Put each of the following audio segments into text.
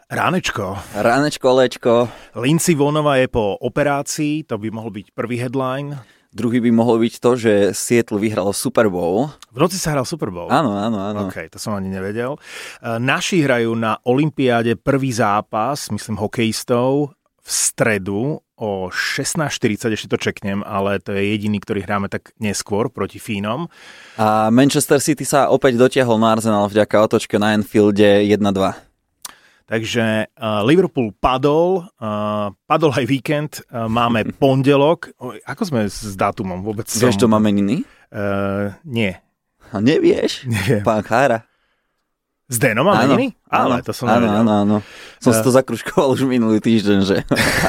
Ránečko, Lečko. Lindsay Vonová je po operácii, to by mohol byť prvý headline. Druhý by mohol byť to, že Seattle vyhral Super Bowl. V noci sa hral Super Bowl? Áno. OK, to som ani nevedel. Naši hrajú na olympiáde prvý zápas, myslím hokejistov, v stredu o 16:40, ešte to čeknem, ale to je jediný, ktorý hráme tak neskôr proti Fínom. A Manchester City sa opäť dotiahol na Arsenal vďaka otočke na Anfielde 1-2. Takže Liverpool padol aj víkend, máme pondelok. Ako sme s dátumom? Vôbec Vieš, to máme meniny? Nie. A nevieš? Neviem. Pán Chára. S Denom máme meniny? Ale to som nevedel. Áno. Som si to zakruškoval už minulý týždeň, že?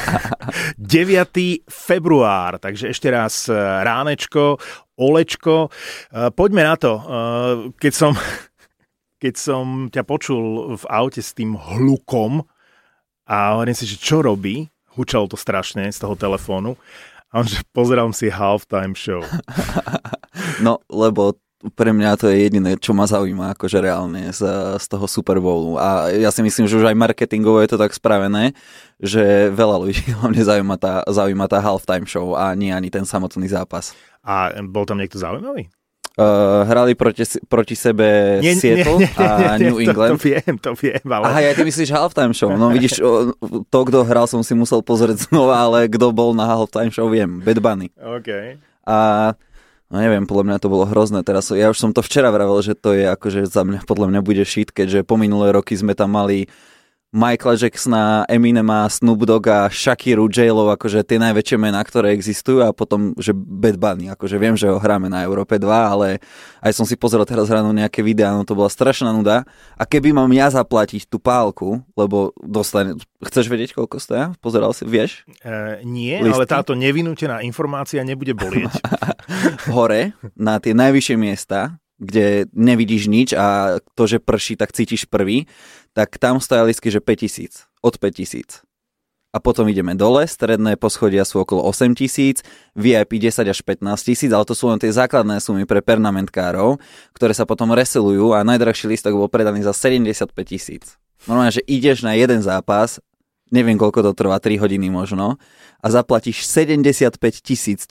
9. február, takže ešte raz ránečko, Olečko. Poďme na to. Keď som ťa počul v aute s tým hlukom a hovorím si, že čo robí, hučalo to strašne z toho telefónu a on, že pozerám si halftime show. No, lebo pre mňa to je jediné, čo ma zaujíma akože reálne z toho Super Bowlu. A ja si myslím, že už aj marketingovo je to tak spravené, že veľa ľudí hlavne zaujíma tá halftime show a nie ani ten samotný zápas. A bol tam niekto zaujímavý? Hrali proti sebe Seattle a New England. To viem, ale... Aha, ja ty myslíš halftime show. No vidíš, to, kto hral, som si musel pozrieť znova, ale kto bol na halftime show, viem. Bad Bunny. OK. A no neviem, podľa mňa to bolo hrozné. Teraz, ja už som to včera vravel, že to je akože za mňa, podľa mňa bude shit, keďže po minulé roky sme tam mali Michaela Jacksona, Eminema, Snoop Dogga, Shakiru, J-Lo, akože tie najväčšie mená, ktoré existujú a potom, že Bad Bunny, akože viem, že ho hráme na Európe 2, ale aj som si pozrel teraz ráno nejaké videá, no to bola strašná nuda a keby mám ja zaplatiť tú pálku, lebo chceš vedieť, koľko stoja? Pozeral si, vieš? Nie, listy? Ale táto nevinútená informácia nebude bolieť. Hore, na tie najvyššie miesta, kde nevidíš nič a to, že prší, tak cítiš prvý, tak tam stoja lístky, že 5,000, od 5,000. A potom ideme dole, stredné poschodia sú okolo 8,000, VIP 10 až 15,000, ale to sú len tie základné sumy pre permanentkárov, ktoré sa potom reselujú a najdrahší lístok bol predaný za 75,000. Normálne, že ideš na jeden zápas, neviem koľko to trvá, 3 hodiny možno, a zaplatíš 75,000,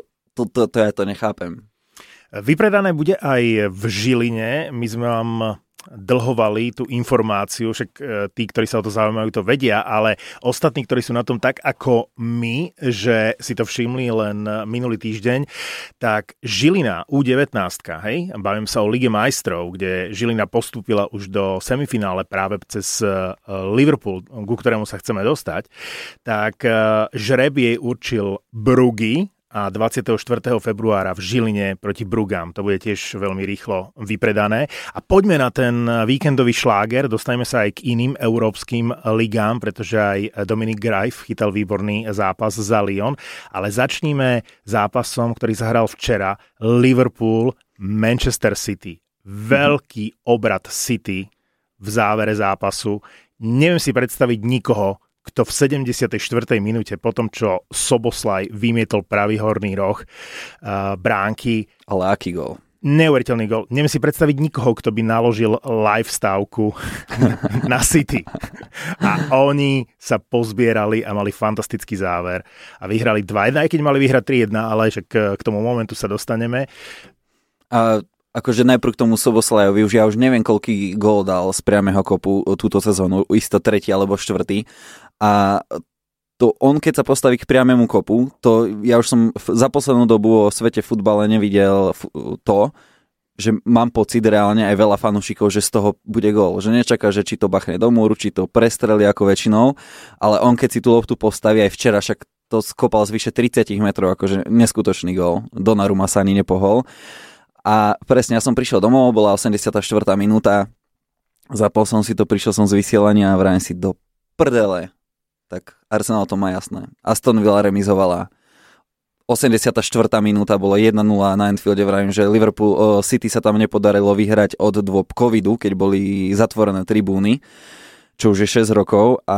to ja to nechápem. Vypredané bude aj v Žiline. My sme vám dlhovali tú informáciu, však tí, ktorí sa o to zaujímajú, to vedia, ale ostatní, ktorí sú na tom tak ako my, že si to všimli len minulý týždeň, tak Žilina U19, hej, bavím sa o Lige majstrov, kde Žilina postúpila už do semifinále práve cez Liverpool, ku ktorému sa chceme dostať, tak žreb jej určil Bruggy, a 24. februára v Žiline proti Brugám. To bude tiež veľmi rýchlo vypredané. A poďme na ten víkendový šláger, dostaneme sa aj k iným európskym ligám, pretože aj Dominik Grajf chytal výborný zápas za Lyon. Ale začníme zápasom, ktorý sa hral včera. Liverpool, Manchester City. Veľký obrad City v závere zápasu. Neviem si predstaviť nikoho, kto v 74. minúte, po tom, čo Soboslaj vymietol pravý horný roh bránky. Ale aký gól? Neuveriteľný gól. Neviem si predstaviť nikoho, kto by naložil live stávku na City. A oni sa pozbierali a mali fantastický záver. A vyhrali 2-1, aj keď mali vyhrať 3-1, ale že k tomu momentu sa dostaneme. A akože najprv k tomu Soboslajovi, ja už neviem, koľký gól dal z priameho kopu túto sezónu, isto 3. alebo 4. A to on, keď sa postaví k priamému kopu, to ja už som za poslednú dobu o svete futbale nevidel to, že mám pocit reálne aj veľa fanúšikov, že z toho bude gól. Že nečaká, že či to bachne do múru, či to prestrelí ako väčšinou, ale on, keď si tú loptu postaví aj včera, však to skopal z vyše 30 metrov, akože neskutočný gól. Donnarumma sa ani nepohol. A presne, ja som prišiel domov, bola 84. minúta, zapol som si to, prišiel som z vysielania a vrajím si do prdele. Tak Arsenal to má jasné. Aston Villa remizovala. 84. minúta bolo 1-0 na Anfielde, vravím, že Liverpool City sa tam nepodarilo vyhrať od dôb covidu, keď boli zatvorené tribúny, čo už je 6 rokov a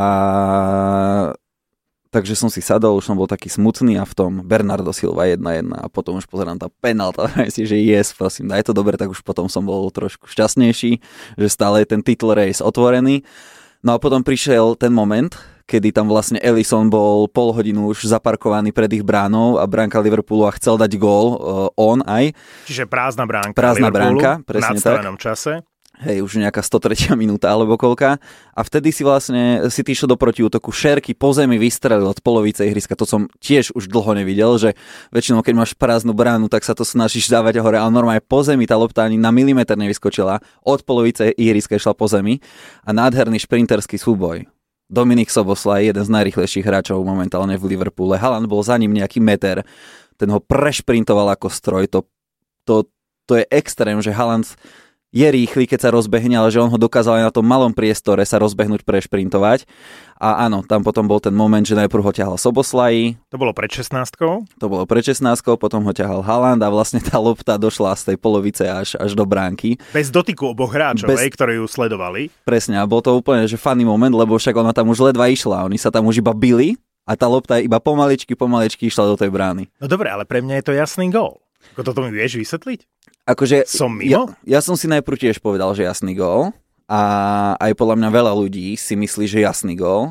takže som si sadol, už som bol taký smutný a v tom Bernardo Silva 1-1 a potom už pozerám tá penálta a si, že yes, prosím, daj to dobre, tak už potom som bol trošku šťastnejší, že stále je ten title race otvorený. No a potom prišiel ten moment, kedy tam vlastne Alisson bol pol hodinu už zaparkovaný pred ich bránou a bránka Liverpoolu a chcel dať gól on aj. Čiže prázdna bránka bránka, presne v nadstavenom čase. Hej, už nejaká 103. minúta alebo koľka. A vtedy si ty išiel do protiútoku, Šerky po zemi vystrelil od polovice ihriska. To som tiež už dlho nevidel, že väčšinou keď máš prázdnu bránu, tak sa to snažíš dávať hore, ale normálne po zemi tá lopta ani na milimeter nevyskočila. Od polovice ihriska išla po zemi a nádherný šprinterský súboj. Dominik Szoboszlai, jeden z najrýchlejších hráčov momentálne v Liverpoole. Haaland bol za ním nejaký meter. Ten ho prešprintoval ako stroj. To je extrém, že Haaland je rýchly, keď sa rozbehne, ale že on ho dokázal aj na tom malom priestore sa rozbehnúť, prešprintovať. A áno, tam potom bol ten moment, že najprv ho ťahal Szoboszlai. To bolo pred 16-kou? To bolo pred 16-kou, potom ho ťahal Haaland a vlastne tá lopta došla z tej polovice až do bránky. Bez dotyku oboch hráčov, ktorí ju sledovali. Presne, a bol to úplne že funny moment, lebo však ona tam už ledva išla, oni sa tam už iba bili a tá lopta iba pomaličky išla do tej brány. No dobre, ale pre mňa je to jasný gól. Ako toto mi vieš vysvetliť? Akože, som mimo? Ja som si najprv tiež povedal, že jasný gól a aj podľa mňa veľa ľudí si myslí, že jasný gól.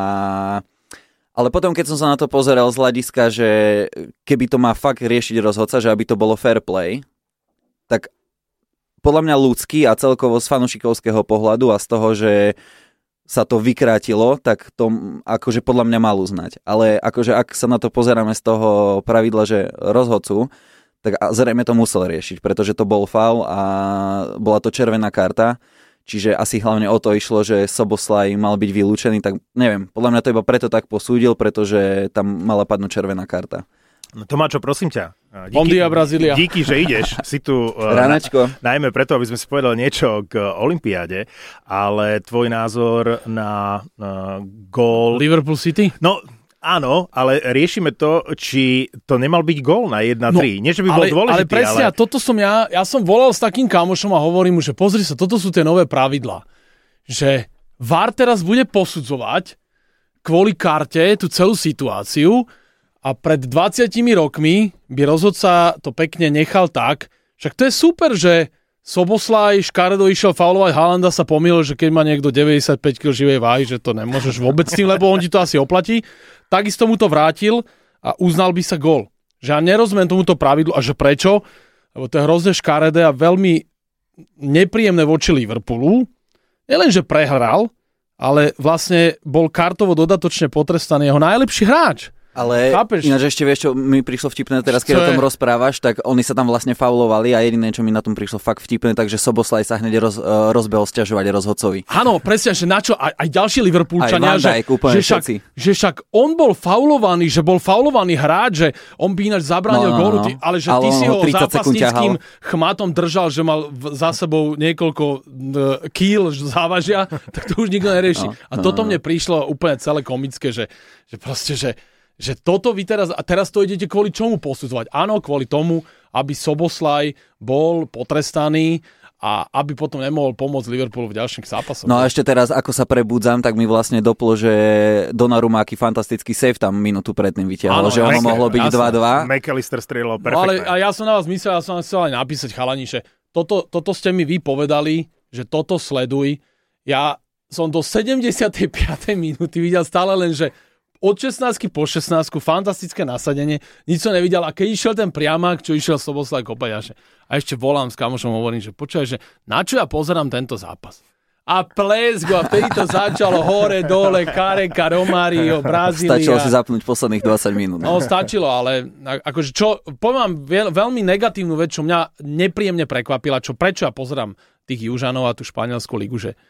Ale potom, keď som sa na to pozeral z hľadiska, že keby to má fakt riešiť rozhodca, že aby to bolo fair play, tak podľa mňa ľudský a celkovo z fanušikovského pohľadu a z toho, že sa to vykrátilo, tak to akože podľa mňa mal uznať. Ale akože ak sa na to pozeráme z toho pravidla, že rozhodcu, tak zrejme to musel riešiť, pretože to bol faul a bola to červená karta, čiže asi hlavne o to išlo, že Szoboszlai mal byť vylúčený, tak neviem, podľa mňa to iba preto tak posúdil, pretože tam mala padnúť červená karta. No Tomáčo, prosím ťa, Brazília. Díky, že ideš, si tu najmä preto, aby sme si povedali niečo k olympiáde, ale tvoj názor na gól Liverpool City? No, áno, ale riešime to, či to nemal byť gól na 1-3. No, nie, že by bol dôležitý, ale presne, ale toto som ja som volal s takým kamošom a hovorím mu, že pozri sa, toto sú tie nové pravidlá. Že VAR teraz bude posudzovať kvôli karte tú celú situáciu a pred 20 rokmi by rozhodca to pekne nechal tak. Však to je super, že Szoboszlai škaredo išiel faulovať, Haalanda sa pomýlil, že keď má niekto 95 kg živej váhy, že to nemôžeš vôbec s tým, lebo on ti to asi oplatí. Takisto mu to vrátil a uznal by sa gól. Že ja nerozumiem tomuto pravidlu a že prečo, lebo to je hrozne škaredé a veľmi nepríjemné voči Liverpoolu. Nielen, že prehral, ale vlastne bol kartovo dodatočne potrestaný jeho najlepší hráč. Ale ináč ešte vieš, čo mi prišlo vtipné teraz, keď o tom rozprávaš, tak oni sa tam vlastne faulovali a jediné, čo mi na tom prišlo fakt vtipné, takže Szoboszlai sa hneď rozbehol sťažovať rozhodcovi. Áno, presne, že na čo aj ďalší Liverpoolčania, že však on bol faulovaný, že bol faulovaný hráč, že on by ináč zabránil gólu, ale že ty si ho zápasníckým chmatom držal, že mal za sebou niekoľko kíl závažia, tak to už nikto nerieši. A toto mne prišlo úplne celé komické, že proste, že toto vy teraz, a teraz to idete kvôli čomu posudzovať? Áno, kvôli tomu, aby Szoboszlai bol potrestaný a aby potom nemohol pomôcť Liverpoolu v ďalších zápasoch. No a ešte teraz, ako sa prebudzam, tak mi vlastne doplo, že Donnarumma aký fantastický save tam minútu predtým vytiahol, že ono mohlo byť 2-2. McAllister strieľal perfektne. No ale a ja som na vás myslel, ja som chcel aj napísať, chalani, že toto ste mi vy povedali, že toto sleduj. Ja som do 75. minúty videl stále len, že od 16 po 16, fantastické nasadenie, nič som nevidel a keď išiel ten priamak, čo išiel Szoboszlai kopať, a ešte volám s kamošom, hovorím, že počúvaj, že na čo ja pozerám tento zápas? A plesgo, a vtedy to začalo hore, dole, Kareka, Romario, Brazília. Stačilo si zapnúť posledných 20 minút. No, stačilo, ale akože poviem veľmi negatívnu vec, čo mňa nepríjemne prekvapila, prečo ja pozerám tých Južanov a tú španielskú ligu, že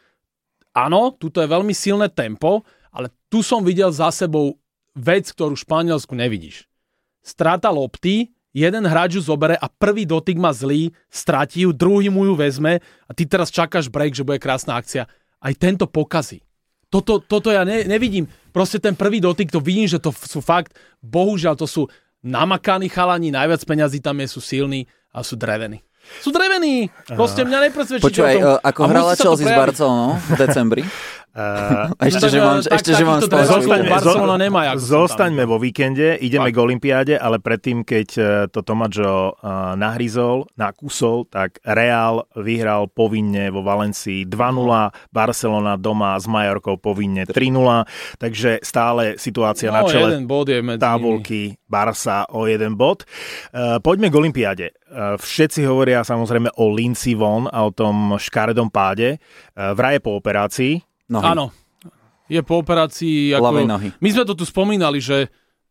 áno, tuto je veľmi silné tempo, ale tu som videl za sebou vec, ktorú v Španielsku nevidíš. Strata lopty, jeden hráč ju zobere a prvý dotyk má zlý, stratí ju, druhý mu ju vezme a ty teraz čakáš break, že bude krásna akcia. Aj tento pokazí. Toto ja nevidím. Proste ten prvý dotyk, to vidím, že to sú fakt, bohužiaľ, to sú namakaní chalani, najviac peňazí tam sú silní a sú drevení. Sú drevení. Proste mňa nepresvedčíte. Počúvaj, ako hrala Chelsea s Barcelonou v decembri. Ešte, že mám Barcelona nemá. Zostaňme vo víkende, ideme k olympiáde, ale predtým, keď to Tomáčo nahryzol, nakúsol, tak Real vyhral povinne vo Valencii 2-0, Barcelona doma s Majorkou povinne 3-0, takže stále situácia na čele tabulky Barsa o 1 bod. Poďme k olympiáde. Všetci hovoria samozrejme o Lindsey Vonn a o tom škaredom páde. Vraj je po operácii. Nohy. Áno, je po operácii. Nohy. My sme to tu spomínali, že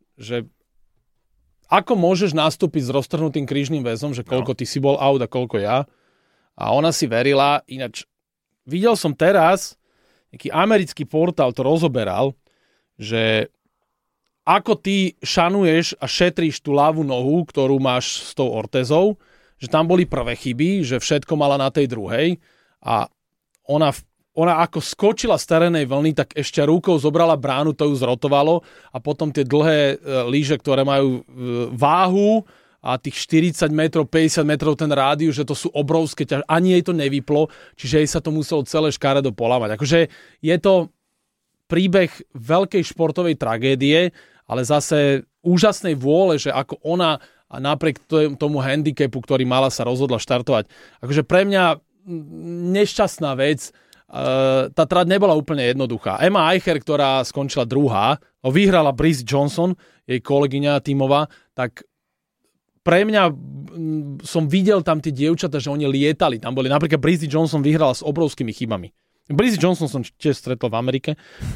ako môžeš nastúpiť s roztrhnutým krížnym väzom, že koľko ty si bol out a koľko ja. A ona si verila. Ináč videl som teraz, nejaký americký portál to rozoberal, že ako ty šanuješ a šetríš tú ľavú nohu, ktorú máš s tou ortézou, že tam boli prvé chyby, že všetko mala na tej druhej a ona ako skočila z terénnej vlny, tak ešte rukou zobrala bránu, to ju zrotovalo a potom tie dlhé lyže, ktoré majú váhu a tých 40 metrov, 50 metrov ten rádius, že to sú obrovské, ani jej to nevyplo, čiže jej sa to muselo celé škaredo polamať. Akože je to príbeh veľkej športovej tragédie, ale zase úžasnej vôle, že ako ona a napriek tomu handicapu, ktorý mala, sa rozhodla štartovať. Akože pre mňa nešťastná vec. Tá trať nebola úplne jednoduchá. Emma Eicher, ktorá skončila druhá, vyhrala Brice Johnson, jej kolegyňa tímová, tak pre mňa som videl tam tie dievčatá, že oni lietali. Tam boli, napríklad Brice Johnson vyhrala s obrovskými chybami. Brice Johnson som tiež stretol v Amerike.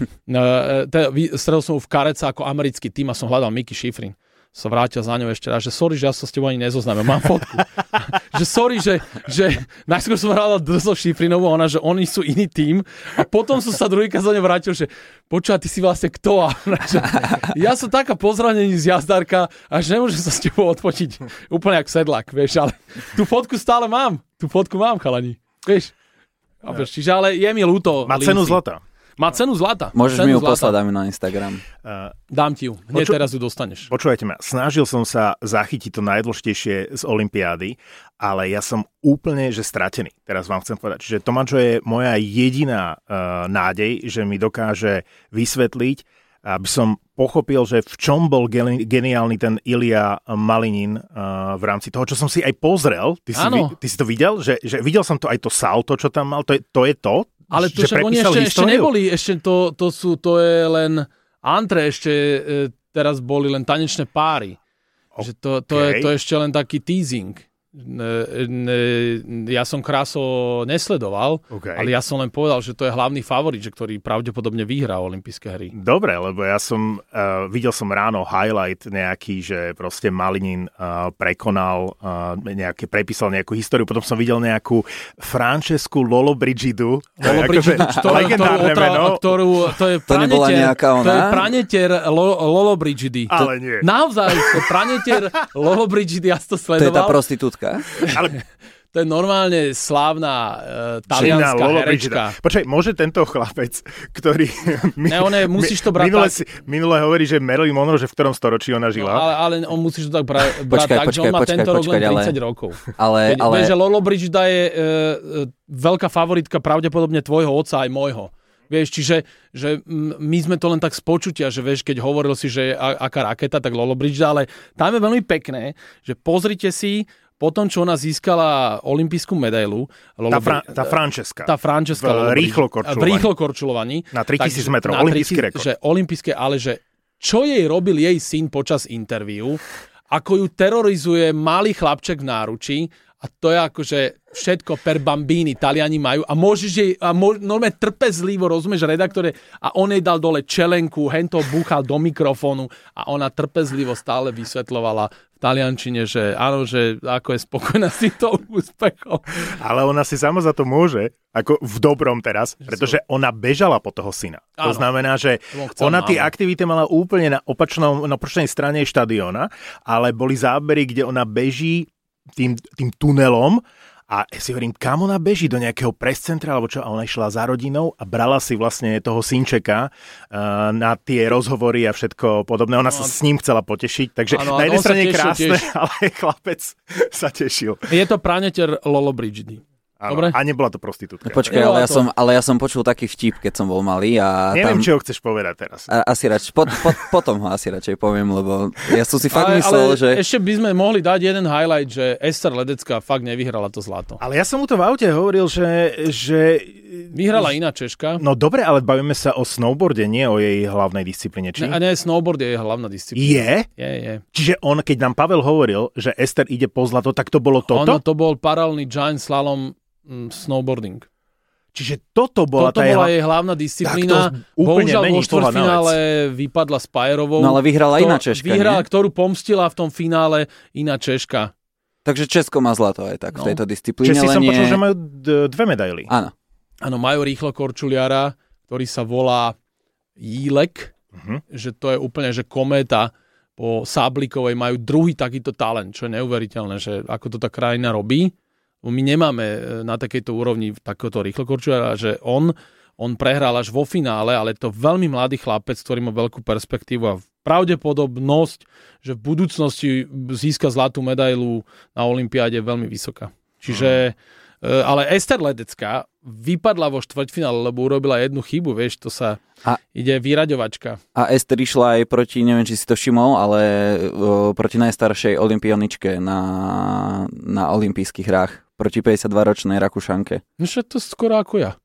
Stretol som ho v Kareca ako americký tým a som hľadal Mickey Schifrin. Som vrátil za ňou ešte raz, že sorry, že ja sa s tebou ani nezoznámem, mám fotku. Že sorry, že najskôr som hľadal so Schifrinovou, ona, že oni sú iný tým a potom som sa druhýkrát za ňou vrátil, že počúva, ty si vlastne kto? A že, ja som taká pozranení z jazdárka a že nemôžem sa s tebou odpočiť úplne jak sedlak, vieš, ale tú fotku stále mám. Tú fotku mám, chalani. Vieš? Čiže ale je mi ľúto. Má cenu zlata. Má cenu zlata. Môžeš mi ju poslať, dáme na Instagram. Dám ti ju. Hneď teraz ju dostaneš. Počúvajte ma, snažil som sa zachytiť to najdôležitejšie z olympiády, ale ja som úplne, že stratený. Teraz vám chcem povedať. Čiže Tomáčo je moja jediná nádej, že mi dokáže vysvetliť, aby som pochopil, že v čom bol geniálny ten Ilja Malinin v rámci toho, čo som si aj pozrel. Ty si to videl? Že videl som to aj to salto, čo tam mal. To je to? Ale to, že oni ešte neboli, to je len antre, ešte teraz boli len tanečné páry. Okay. Že to je ešte len taký teasing. Ja som Kráso nesledoval, ale ja som len povedal, že to je hlavný favorit, že ktorý pravdepodobne vyhrá olympijské hry. Dobre, lebo ja som videl som ráno highlight nejaký, že proste Malinin prekonal prepísal nejakú históriu, potom som videl nejakú Francescu Lollobrigidu. Legendárne meno. To je pranetier Lollobrigidi. Ale nie. Naozaj, to je pranetier Lollobrigidi, ja to sledoval. To je tá prostitútka. Ale to je normálne slávna talianská herečka. Počkaj, môže tento chlapec, ktorý... musíš to brať minule hovorí, že Marilyn Monroe, že v ktorom storočí ona žila. No, ale on musíš to tak brať tak, že on má tento rok len 30 rokov. Ale... Vieš, že Lollobrigida je veľká favoritka pravdepodobne tvojho otca aj môjho. Vieš, čiže že my sme to len tak z počutia, že vieš, keď hovoril si, že aká raketa, tak Lollobrigida, ale tam je veľmi pekné, že pozrite si, potom, čo ona získala olympijskú medailu... Tá Francesca. V rýchlokorčulovaní. Na 3000 metrov. Olympijský rekord. Že olympijské, ale že čo jej robil jej syn počas interviu, ako ju terorizuje malý chlapček v náručí, a to je akože všetko per bambini, Taliani majú. A môžeš jej, normálne trpezlivo, rozumieš, redaktore, a on jej dal dole čelenku, hento búchal do mikrofónu a ona trpezlivo stále vysvetľovala v taliančine, že áno, že ako je spokojná s týmto úspechom. Ale ona si sama za to môže, ako v dobrom teraz, pretože ona bežala po toho syna. To znamená, že ona tie aktivity mala úplne na opačnej strane štadióna, ale boli zábery, kde ona beží tým tunelom a si hovorím, kam ona beží, do nejakého prescentra alebo čo, a ona išla za rodinou a brala si vlastne toho synčeka na tie rozhovory a všetko podobné. Ona sa s ním chcela potešiť, takže na jednej strane krásne, ale chlapec sa tešil. Je to pranetier Lollobrigidi. Dobre. A nebola to prostitútka. Počkaj, ale ja som počul taký vtip, keď som bol malý. A neviem, tam... či ho chceš povedať teraz. Asi potom ho asi radšej poviem, lebo ja som si fakt myslel, že... Ešte by sme mohli dať jeden highlight, že Ester Ledecká fakt nevyhrala to zlato. Ale ja som mu to v aute hovoril, že... Vyhrala iná Češka. No dobre, ale bavíme sa o snowboarde, nie o jej hlavnej disciplíne, či? Nie, snowboard je jej hlavná disciplína. Je? Čiže keď nám Pavel hovoril, že Ester ide po zlato, tak to bolo toto? Ono to bol paralelný giant slalom snowboarding. Čiže toto bola jej hlavná disciplína. Bohužiaľ vo štvrťfinále vypadla s Pajerovou. No ale vyhrala iná Češka, ktorú pomstila v tom finále iná Češka. Takže Česko má zlato aj tak v tejto disciplíne. Čiže si som počul, že majú 2 medaily. Áno, majú rýchlo korčuliara, ktorý sa volá Jílek, že to je úplne, že kométa po Sáblikovej majú druhý takýto talent, čo je neuveriteľné, že ako to tá krajina robí. My nemáme na takejto úrovni takéhoto rýchlokorčuliara, že on prehral až vo finále, ale je to veľmi mladý chlapec, ktorý má veľkú perspektívu a pravdepodobnosť, že v budúcnosti získa zlatú medailu na olympiáde je veľmi vysoká. Čiže, ale Ester Ledecká vypadla vo štvrťfinále, lebo urobila jednu chybu, vieš, to sa ide vyraďovačka. A Ester išla aj proti, neviem, či si to všimol, ale proti najstaršej olympioničke na olympijských hrách. Proti 52-ročnej Rakúšanke. No však to skoro ako ja.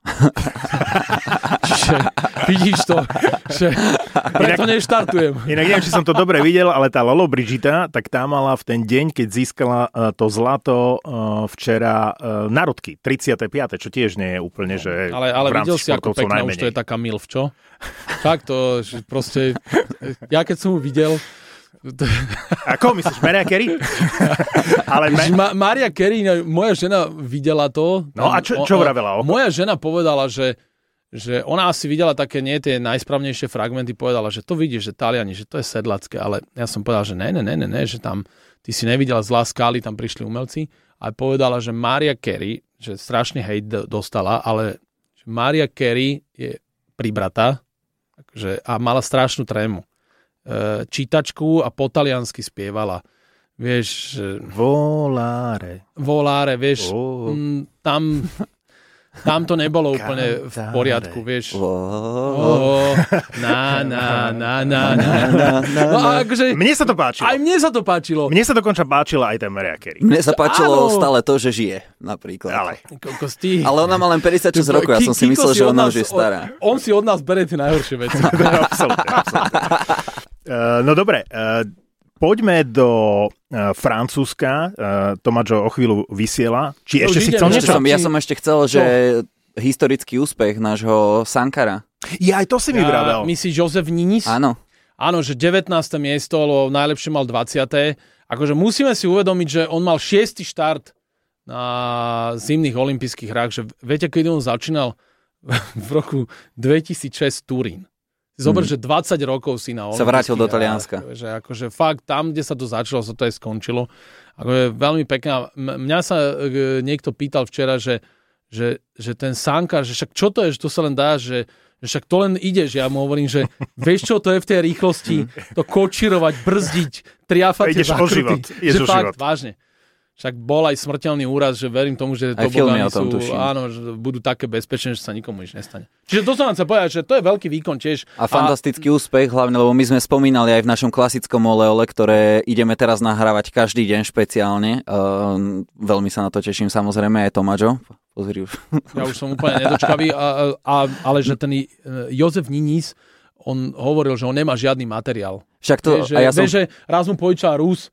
Čiže vidíš to, že preto neštartujem. Inak neviem, či som to dobre videl, ale tá Lolo Brigita, tak tá mala v ten deň, keď získala to zlato včera národky, 35. čo tiež nie je úplne, že ale videl si, ako pekná už to je taká milf, čo? Tak to, že proste, ja keď som ju videl... Ako myslíš, Mariah Carey? Ale Mariah Carey, moja žena videla to. No a čo vravela? Moja žena povedala, že ona asi videla také nie tie najsprávnejšie fragmenty, povedala, že to vidíš, že Taliani, že to je sedlacké, ale ja som povedal, že ne, že tam ty si nevidela zlá skály, tam prišli umelci. A povedala, že Mariah Carey, že strašne hejt dostala, ale že Mariah Carey je pribratá a mala strašnú trému. Čítačku a po taliansky spievala. Vieš... Volare, vieš, tam to nebolo úplne v poriadku, vieš. Mne sa to páčilo. Aj mne sa to páčilo. Mne sa dokonca páčila aj ten Mariah Carey. Mne sa páčilo stále to, že žije, napríklad. Ale ona má len 56 rokov, ja som si myslel, že ona už je stará. On si od nás berie tie najhoršie veci. Absolutne. No dobre, poďme do Francúzska. Tomáčo o chvíľu vysiela. Či ešte si chcel niečo? Ja som ešte chcel, že historický úspech nášho Sankara. Ja aj to si mi vravel. Myslíš Josef Ninis? Áno. Áno, že 19. miesto, lebo najlepšie mal 20. Akože musíme si uvedomiť, že on mal 6. štart na zimných olympijských hrách. Že viete, keď on začínal v roku 2006 Turín. Zober, že 20 rokov si na olympijských sa vrátil do Talianska. Že akože fakt tam, kde sa to začalo, sa to aj skončilo. Akože veľmi pekná. Mňa sa niekto pýtal včera, že ten Sankar, že však čo to je, že to sa len dá, že však to len ide, že ja mu hovorím, že vieš čo to je v tej rýchlosti, to kočirovať, brzdiť, triafať tie zákruty. Že fakt, vážne. Však bol aj smrteľný úraz, že verím tomu, že tobogány sú, áno, že budú také bezpečné, že sa nikomu nič nestane. Čiže to som vám chcel povedať, že to je veľký výkon tiež. A fantastický úspech, hlavne, lebo my sme spomínali aj v našom klasickom oleole, ktoré ideme teraz nahrávať každý deň špeciálne. Veľmi sa na to teším, samozrejme aj Tomáčo. Pozri už. Ja už som úplne nedočkavý, ale že ten Josef Ninis, on hovoril, že on nemá žiadny materiál. Však to, že raz mu požičal Rus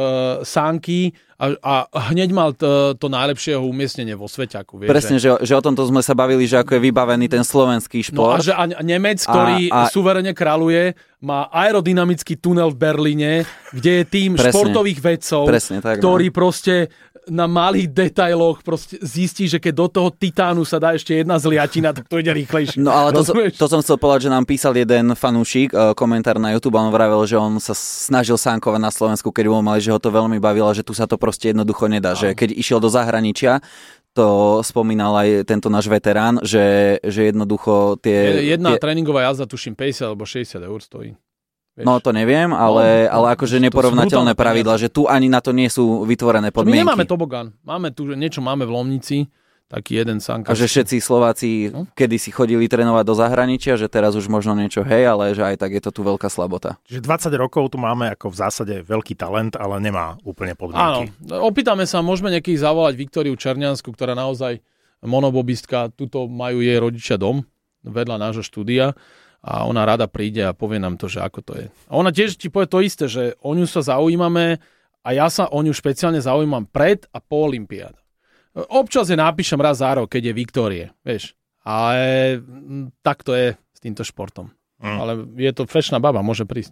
sánky a hneď mal to najlepšieho umiestnenie vo Sveťaku. Vieš, presne, že o tomto sme sa bavili, že ako je vybavený ten slovenský šport. No a že Nemec, ktorý suverene kráľuje, má aerodynamický tunel v Berlíne, kde je tým športových vedcov, ktorí proste na malých detailoch proste zistí, že keď do toho titánu sa dá ešte jedna zliatina, tak to ide rýchlejšie. No ale to som chcel povedať, že nám písal jeden fanúšik, komentár na YouTube, a on vravel, že on sa snažil sánkovať na Slovensku, keď bol malý, že ho to veľmi bavilo, že tu sa to proste jednoducho nedá, že keď išiel do zahraničia, to spomínal aj tento náš veterán, že jednoducho tie... Jedna tréningová jazda, tuším, 50 alebo 60 eur stojí. Vieš? No to neviem, ale akože neporovnateľné pravidla, že tu ani na to nie sú vytvorené podmienky. My nemáme tobogán. Máme tu, niečo máme v Lomnici, taký jeden A sanka. že všetci Slováci kedy si chodili trénovať do zahraničia, že teraz už možno niečo ale že aj tak je to tu veľká slabota. Že 20 rokov tu máme ako v zásade veľký talent, ale nemá úplne podmienky. Áno, opýtame sa, môžeme niekých zavolať Viktóriu Černiansku, ktorá naozaj monobobistka, tuto majú jej rodičia dom vedľa nášho štúdia a ona rada príde a povie nám to, že ako to je. A ona tiež ti povie to isté, že o ňu sa zaujímame a ja sa o ňu špeciálne zaujímam pred a po olympiáde. Občas je napíšem raz za rok, keď je Viktórie, vieš. Ale tak to je s týmto športom. Ale je to fešná baba, môže prísť.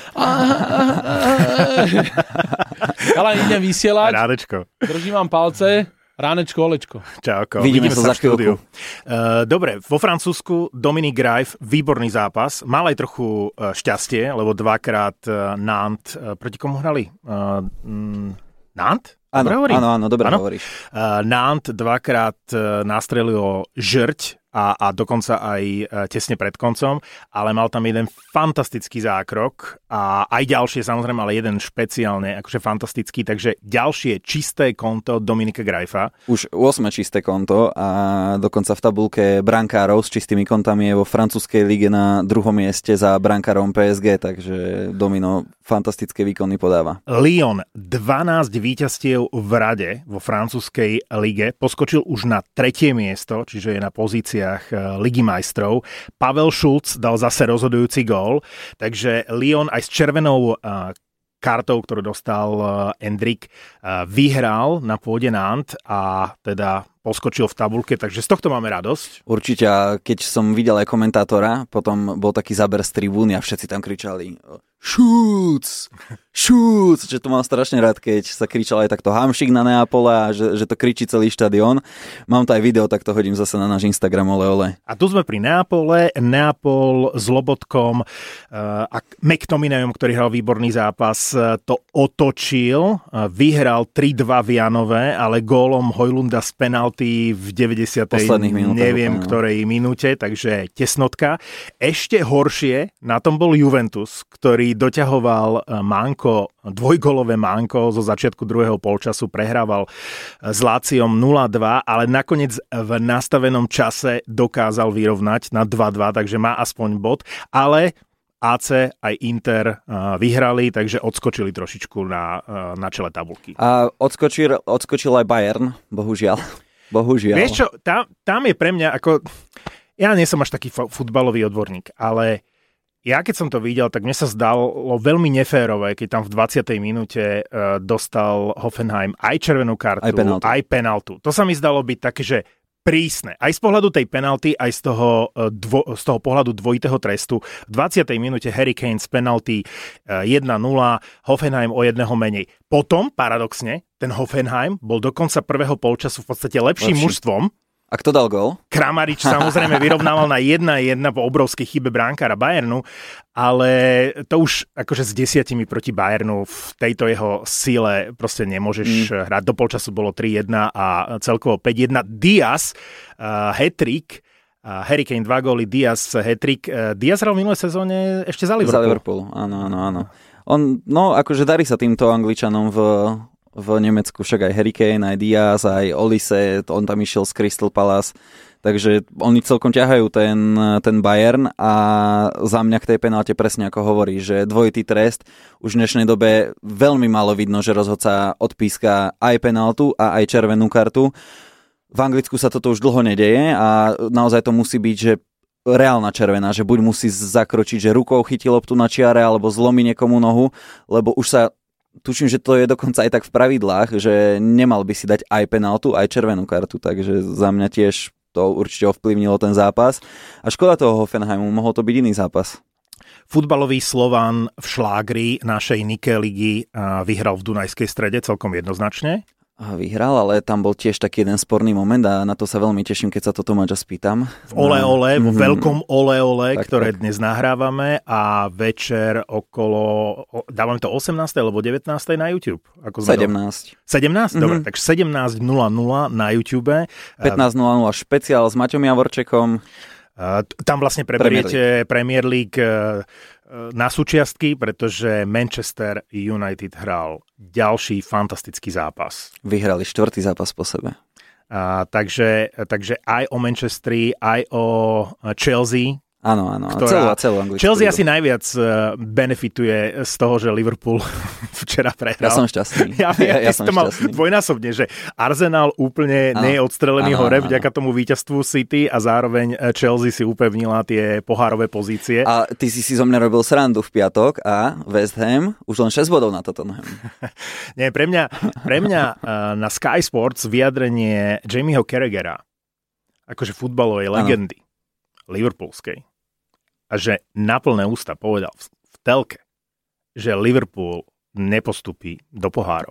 Ale idem vysielať. Rádečko. Držím vám palce. Ránečko, Olečko. Čauko. Vidíme sa za chvíľku. Dobre, vo Francúzsku Dominic Greif, výborný zápas. Mal aj trochu šťastie, lebo dvakrát Nantes, proti komu hrali? Nantes? Áno, dobre hovoríš. Nantes dvakrát nastrelilo žrť a dokonca aj tesne pred koncom, ale mal tam jeden fantastický zákrok a aj ďalšie samozrejme, ale jeden špeciálne, akože fantastický, takže ďalšie čisté konto Dominika Greifa. Už 8 čisté konto a dokonca v tabulke brankárov s čistými kontami je vo francúzskej lige na druhom mieste za brankárom PSG, takže Domino fantastické výkony podáva. Lyon 12 víťazstiev v rade vo francúzskej lige, poskočil už na 3. miesto, čiže je na pozíciách Ligy majstrov. Pavel Schulz dal zase rozhodujúci gól, takže Lyon aj s červenou kartou, ktorú dostal Endrick, vyhral na pôde Nantes a teda poskočil v tabulke, takže z tohto máme radosť. Určite, keď som videl aj komentátora, potom bol taký záber z tribúny a všetci tam kričali Schulz, že to mám strašne rád, keď sa kričal aj takto hamšik na Neapole a že to kričí celý štadión. Mám to aj video, tak to hodím zase na náš Instagram, ole. A tu sme pri Neapole, Neapol s Lobotkom a McTominayom, ktorý hral výborný zápas, to otočil, vyhral 3-2 v Janove, ale gólom Hojlunda z penalty v 90. neviem ktorej minúte, takže tesnotka. Ešte horšie na tom bol Juventus, ktorý doťahoval dvojgólové manko zo začiatku druhého polčasu, prehrával s Láciom 0-2, ale nakoniec v nastavenom čase dokázal vyrovnať na 2-2, takže má aspoň bod, ale AC aj Inter vyhrali, takže odskočili trošičku na čele tabulky. A odskočil aj Bayern, bohužiaľ. Vieš čo, tam je pre mňa ako... Ja nie som až taký futbalový odborník, ale ja keď som to videl, tak mne sa zdalo veľmi neférové, keď tam v 20. minúte dostal Hoffenheim aj červenú kartu, aj penaltu. To sa mi zdalo byť také, že prísne. Aj z pohľadu tej penalty, aj z toho pohľadu dvojitého trestu. V 20. minúte Harry Kane z penalty 1-0, Hoffenheim o jedného menej. Potom, paradoxne, ten Hoffenheim bol do konca prvého polčasu v podstate lepším mužstvom. A kto dal gól? Kramarič samozrejme vyrovnával na 1-1 po obrovskej chybe bránkára Bayernu, ale to už akože s 10 proti Bayernu v tejto jeho sile proste nemôžeš hrať. Do polčasu bolo 3-1 a celkovo 5-1. Diaz, hat-trick, Harry Kane 2 góly, Diaz hat-trick. Diaz hral v minulé sezóne ešte za Liverpool. Za Liverpool, áno. Akože darí sa týmto Angličanom v Nemecku, však aj Harry Kane, aj Diaz, aj Olise, on tam išiel z Crystal Palace, takže oni celkom ťahajú ten Bayern a za mňa k tej penálte presne ako hovorí, že dvojitý trest, už v dnešnej dobe veľmi málo vidno, že rozhodca odpíska aj penáltu a aj červenú kartu. V Anglicku sa toto už dlho nedeje a naozaj to musí byť, že reálna červená, že buď musí zakročiť, že rukou chytí loptu na čiare alebo zlomí niekomu nohu, lebo už sa tuším, že to je dokonca aj tak v pravidlách, že nemal by si dať aj penáltu, aj červenú kartu, takže za mňa tiež to určite ovplyvnilo ten zápas. A škoda toho Hoffenheimu, mohol to byť iný zápas. Futbalový Slovan v šlágri našej Nike ligy vyhral v Dunajskej Strede celkom jednoznačne. Vyhral, ale tam bol tiež taký jeden sporný moment a na to sa veľmi teším, keď sa to Tomáča spýtam. V vo veľkom ole, ktoré dnes nahrávame a večer dávame to 18. alebo 19. na YouTube. 17. 17? Dobre, tak 17.00 na YouTube. 15.00 špeciál s Maťom Javorčekom. Tam vlastne preberiete Premier League na súčiastky, pretože Manchester United hral ďalší fantastický zápas. Vyhrali 4. zápas po sebe. Takže aj o Manchesteri, aj o Chelsea. Áno, celú Anglickú. Chelsea asi najviac benefituje z toho, že Liverpool včera prehral. Ja som šťastný. Ja som to mal dvojnásobne, že Arsenal úplne nie je odstrelený hore vďaka tomu víťazstvu City a zároveň Chelsea si upevnila tie pohárové pozície. A ty si zo mňa robil srandu v piatok a West Ham už len 6 bodov na Tottenham. Nie, pre mňa na Sky Sports vyjadrenie Jamieho Carragera, akože futbalovej legendy, liverpoolskej, a že na plné ústa povedal v telke, že Liverpool nepostupí do pohárov.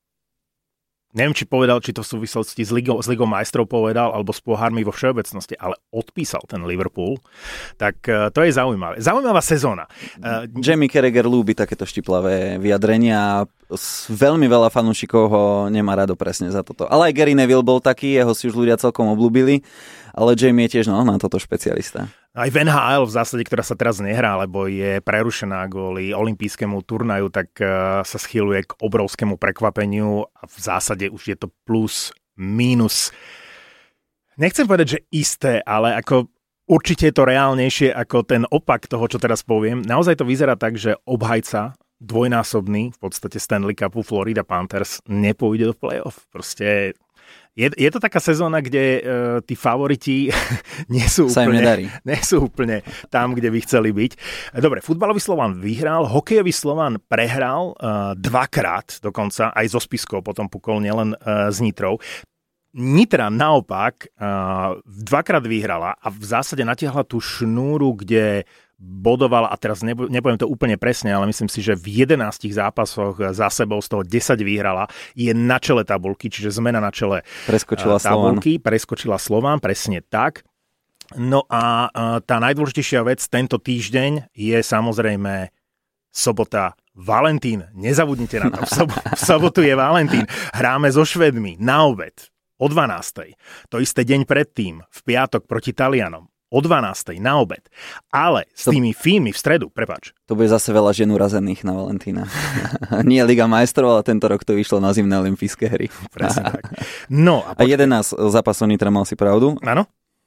Neviem, či povedal, či to v súvislosti s Ligou majstrov povedal, alebo s pohármi vo všeobecnosti, ale odpísal ten Liverpool. Tak to je zaujímavé. Zaujímavá sezóna. Jamie Carragher ľúbi takéto štiplavé vyjadrenia. Veľmi veľa fanúšikov ho nemá rado presne za toto. Ale aj Gary Neville bol taký, jeho si už ľudia celkom obľúbili, ale Jamie je tiež na toto špecialista. Aj v NHL v zásade, ktorá sa teraz nehrá, lebo je prerušená kvôli olympijskému turnaju, tak sa schýluje k obrovskému prekvapeniu a v zásade už je to plus, mínus. Nechcem povedať, že isté, ale ako určite je to reálnejšie ako ten opak toho, čo teraz poviem. Naozaj to vyzerá tak, že obhajca dvojnásobný, v podstate Stanley Cupu Florida Panthers, nepôjde do play-off. Proste je to taká sezóna, kde tí favoriti nie sú úplne tam, kde by chceli byť. Dobre, futbalový Slovan vyhral, hokejový Slovan prehral dvakrát dokonca, aj so Spiskou potom pukol, nielen s Nitrou. Nitra naopak dvakrát vyhrala a v zásade natiahla tú šnúru, kde bodovala, a teraz nepoviem to úplne presne, ale myslím si, že v 11 zápasoch za sebou z toho 10 vyhrala, je na čele tabulky, čiže zmena na čele tabulky, preskočila Slovan, presne tak. No a tá najdôležitejšia vec tento týždeň je samozrejme sobota, Valentín. Nezabudnite na to, v sobotu je Valentín. Hráme so Švédmi na obed o 12. To isté deň predtým, v piatok proti Talianom. O 12. na obed. Ale s tými Fínmi v stredu, prepáč. To bude zase veľa žien urazených na Valentína. Nie Liga majstrov, ale tento rok to vyšlo na zimné olympijské hry. Presne tak. No, a 11 zápasov Nitra, mal si pravdu? Áno.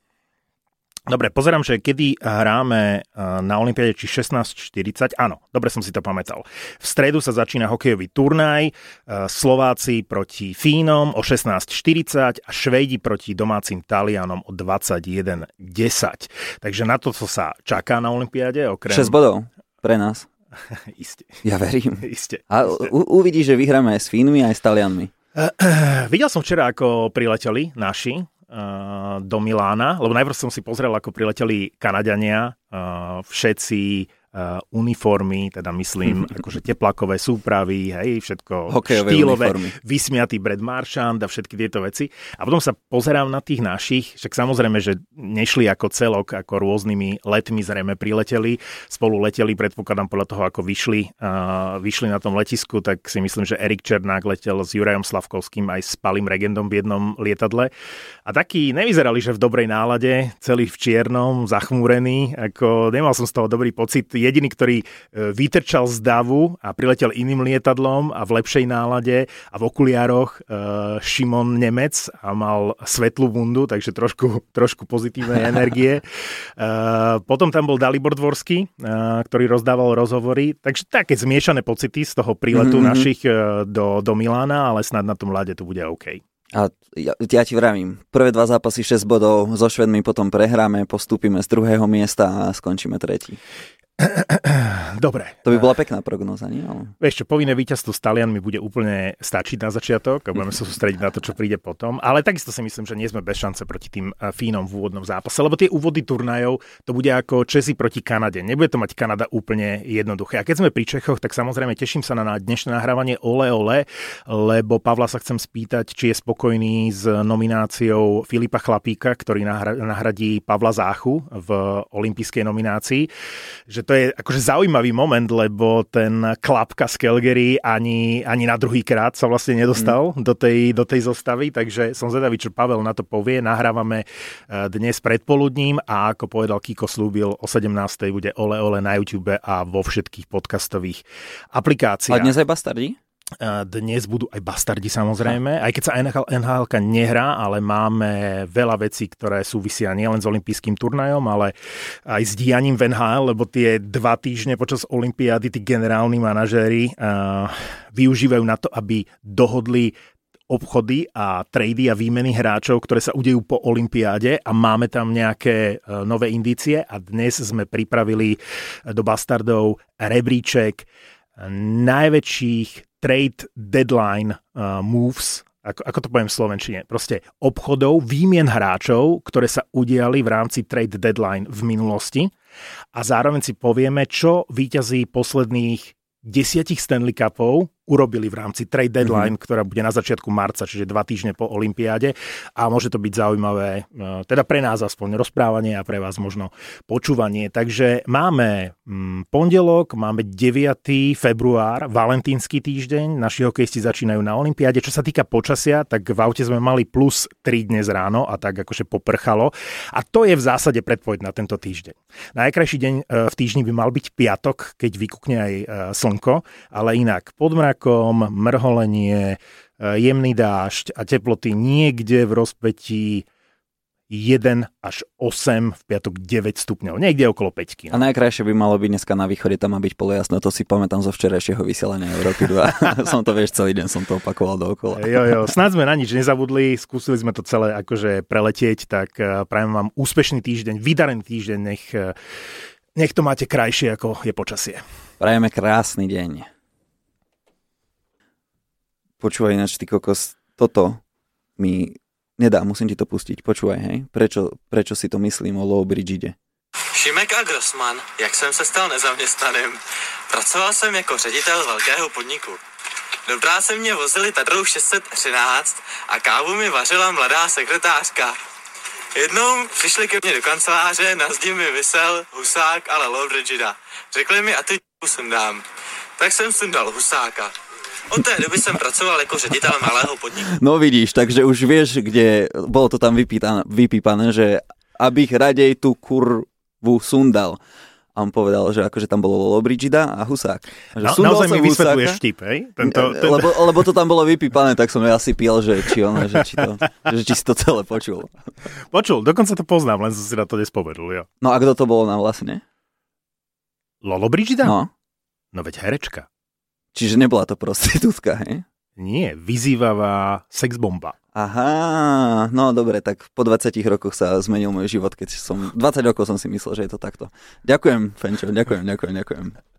Dobre, pozerám, že kedy hráme na olympiáde, či 16:40. Áno, dobre som si to pamätal. V stredu sa začína hokejový turnaj, Slováci proti Fínom o 16:40 a Švédi proti domácim Talianom o 21:10. Takže na to, co sa čaká na olympiáde, okrem 6 bodov pre nás. Isté. Ja verím. Isté. A uvidíš, že vyhráme aj s Fínmi, aj s Talianmi. Videl som včera, ako prileteli naši do Milána, lebo najprv som si pozrel, ako prileteli Kanaďania, všetci uniformy, teda myslím, akože teplakové súpravy, hej, všetko hokejové štýlové, uniformy. vysmiatý Brad Marchand a všetky tieto veci. A potom sa pozerám na tých našich, však samozrejme, že nešli ako celok, ako rôznymi letmi zrejme prileteli, spolu leteli, predpokladám podľa toho, ako vyšli na tom letisku, tak si myslím, že Erik Černák letel s Jurajom Slavkovským aj s Palim Regendom v jednom lietadle. A takí nevyzerali, že v dobrej nálade, celý v čiernom, zachmúrený, ako nemal som z toho dobrý pocit. Jediný, ktorý vytrčal z davu a priletel iným lietadlom a v lepšej nálade a v okuliároch Šimon Nemec a mal svetlú bundu, takže trošku pozitívnej energie. Potom tam bol Dalibor Dvorský, ktorý rozdával rozhovory, takže také zmiešané pocity z toho príletu našich do Milána, ale snad na tom ľade to bude OK. A ja ti vravím, prvé 2 zápasy 6 bodov, so Švédmi potom prehráme, postúpime z 2. miesta a skončíme 3. Dobre. To by bola pekná prognóza, nie? Vieš čo, povinné víťazstvo s Talianmi bude úplne stačiť na začiatok a budeme sa sústrediť na to, čo príde potom. Ale takisto si myslím, že nie sme bez šance proti tým Fínom v úvodnom zápase, lebo tie úvody turnajov to bude ako Česi proti Kanade. Nebude to mať Kanada úplne jednoduché. A keď sme pri Čechoch, tak samozrejme teším sa na dnešné nahrávanie Ole, lebo Pavla sa chcem spýtať, či je spokojný s nomináciou Filipa Chlapíka, ktorý nahradí Pavla Záchu v olympijskej nominácii. Že to je akože zaujímavý moment, lebo ten Klapka z Calgary ani na druhý krát sa vlastne nedostal do tej zostavy, takže som zvedavý, čo Pavel na to povie. Nahrávame dnes predpoludním a ako povedal Kiko, slúbil, o 17:00 bude Ole na YouTube a vo všetkých podcastových aplikáciách. A dnes aj Bastardi? Dnes budú aj bastardi samozrejme, aj keď sa NHL-ka nehrá, ale máme veľa vecí, ktoré súvisia nielen s olympijským turnajom, ale aj s dianím v NHL, lebo tie 2 týždne počas olympiády tí generálni manažéri využívajú na to, aby dohodli obchody a trady a výmeny hráčov, ktoré sa udejú po olympiáde a máme tam nejaké nové indície a dnes sme pripravili do bastardov rebríček najväčších trade deadline moves, ako to poviem v slovenčine, proste obchodov, výmien hráčov, ktoré sa udiali v rámci trade deadline v minulosti a zároveň si povieme, čo víťazí posledných 10 Stanley Cupov urobili v rámci trade deadline, ktorá bude na začiatku marca, čiže 2 týždne po olympiáde a môže to byť zaujímavé, teda pre nás aspoň rozprávanie a pre vás možno počúvanie. Takže máme pondelok, máme 9. február, valentínsky týždeň, naši hokejisti začínajú na olympiáde. Čo sa týka počasia, tak v aute sme mali plus 3 dnes ráno a tak akože poprchalo a to je v zásade predpoveď na tento týždeň. Najkrajší deň v týždni by mal byť piatok, keď vykukne aj slnko, ale inak podmrak, mrholenie, jemný dážď a teploty niekde v rozpätí 1 až 8, v piatok 9 stupňov, niekde okolo 5. A najkrajšie by malo byť dneska na východe, tam má byť polojasno, to si pamätám zo včerajšieho vysielania Európy 2. Som to, vieš, celý deň som to opakoval dookola. Jo, snáď sme na nič nezabudli, skúsili sme to celé akože preletieť, tak prajem vám úspešný týždeň, vydarený týždeň, nech to máte krajšie, ako je počasie. Prajeme krásny deň. Počúvaj, ináč, ty kokos, toto mi nedá, musím ti to pustiť. Počúvaj, hej, prečo si to myslím o Low Brigide? Šimek a Grossman, jak jsem se stal nezaměstnaným. Pracoval jsem jako ředitel velkého podniku. Do práce mě vozili Tatrou 613 a kávu mi vařila mladá sekretářka. Jednou přišli ke mně do kanceláře, na zdi mi visel husák ale Low Brigida. Řekli mi, a ty sundám. Tak jsem sundal husáka. Od té doby jsem pracoval jako ředitel malého podniku. No vidíš, takže už vieš, kde bolo to tam vypípané, že abych radej tú kurvu sundal. A on povedal, že akože tam bolo Low Brigida a husák. Naozaj mi vysvetľuješ vtip, hej? Lebo to tam bolo vypípané, tak som ja si pil, že či si to celé počul. Počul, dokonca to poznám, len som si na to nespovedul, jo. No a kto to bolo na vlastne? Low Brigida? No veď herečka. Čiže nebola to prostitútka, hej? Nie, vyzývavá sexbomba. Aha, no dobre, tak po 20 rokoch sa zmenil môj život, keď 20 rokov som si myslel, že je to takto. Ďakujem, Fenčo, ďakujem.